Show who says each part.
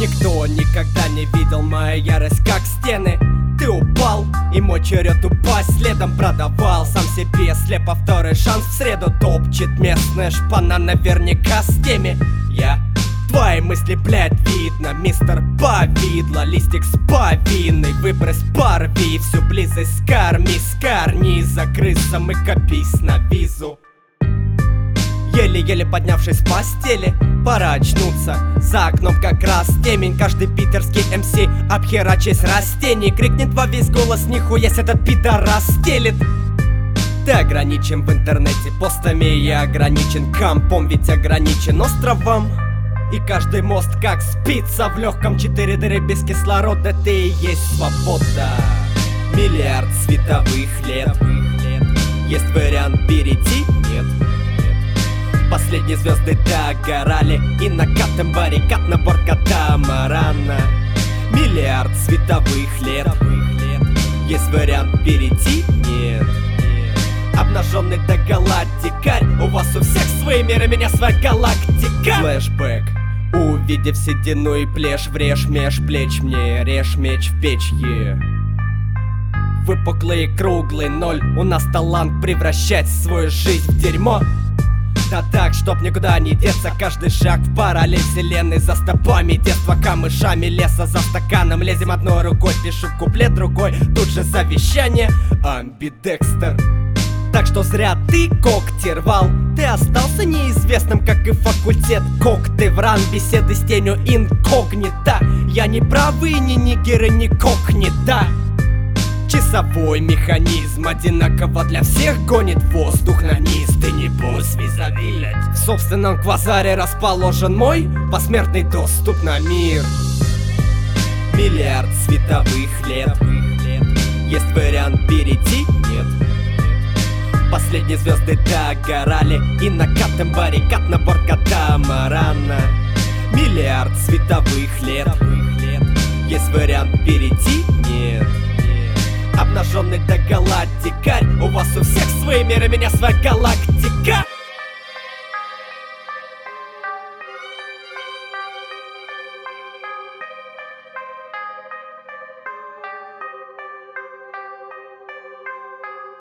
Speaker 1: Никто никогда не видел мою ярость как стены. Ты упал, и мой черед упасть следом продавал сам себе слепо второй шанс. В среду топчет местная шпана наверняка с теми. Твои мысли, блядь, видно, мистер Повидло. Листик с повинной, выбрось, порви всю близость скарни за крысом и копись на визу. Еле-еле поднявшись с постели, пора очнуться. За окном как раз темень. Каждый питерский МС обхерачись растений. Крикнет во весь голос: нихуясь этот пидорас стелит. Ты ограничен в интернете постами, я ограничен компом, ведь ограничен островом. И каждый мост как спица в легком, 4 дыры без кислорода. Ты и есть свобода. Миллиард световых лет. Есть вариант перейти? Нет. Последние звезды догорали, и накатом баррикад на борт катамарана. Миллиард световых лет. Есть вариант перейти? Нет. Обнаженный до галактикарь. У вас у всех свои миры, меня своя галактика. Флэшбэк. Увидев седину и плешь, врежь меж плеч мне, режь меч в печь, Выпуклый и круглый ноль. У нас талант превращать свою жизнь в дерьмо. Да так, чтоб никуда не деться. Каждый шаг в параллель вселенной. За стопами детства, камышами леса. За стаканом лезем одной рукой, пишу куплет другой. Тут же завещание, амбидекстер. Так что зря ты когти рвал. Ты остался неизвестным, как и факультет Когтевран. Беседы с тенью инкогнита. Я не правый, ни нигеры, ни когнита. Часовой механизм одинаково для всех гонит воздух на низ. Ты не босс, визави. В собственном квазаре расположен мой посмертный доступ на мир. Миллиард световых лет. Есть вариант перейти? Нет. Последние звезды догорали, и накатом баррикад на борт катамарана. Миллиард световых лет. Есть вариант перейти? Нет. Обнаженный до галактикарь. У вас у всех свои миры, меня своя галактика.